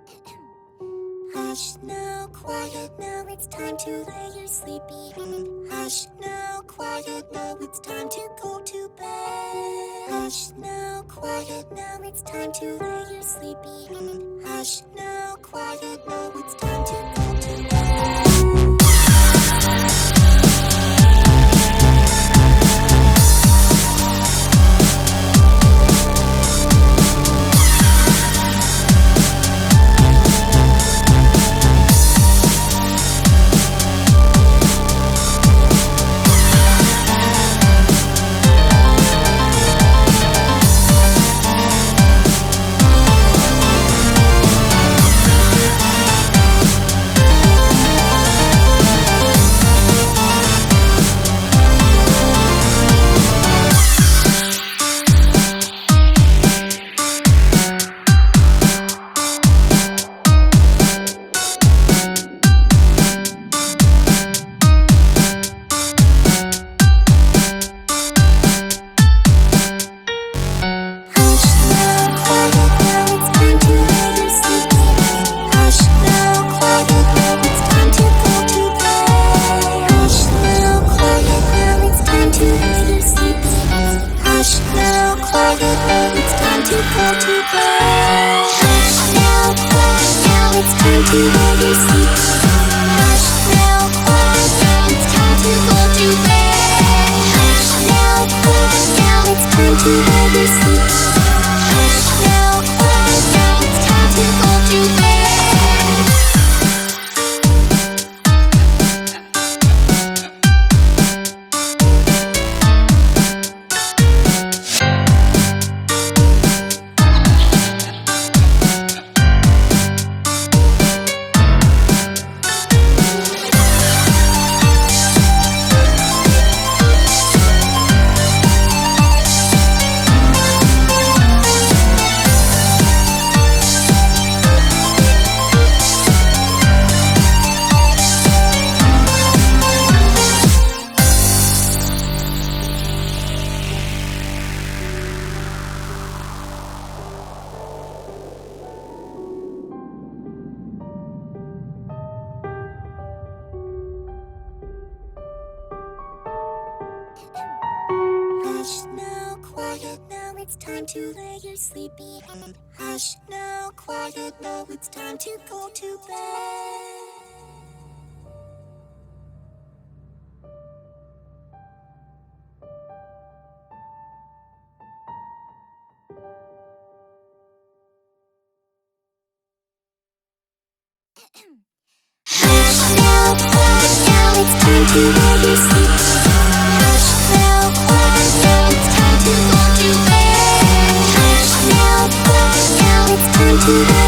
Hush now, quiet now, it's time to lay your sleepy head. Hush now, quiet now, it's time to go to bed. Hush now, quiet now, it's time to lay your sleepy head. Hush now, quiet now, it's time to go to bed. Hush now, quiet now, it's time to lay your sleepy head. Hush now, quiet now, it's time to go to bed. Hush now, quiet now, it's time to lay your sleepy head. Hush now, quiet now, it's time to go to bed. Hush now, quiet now, it's time to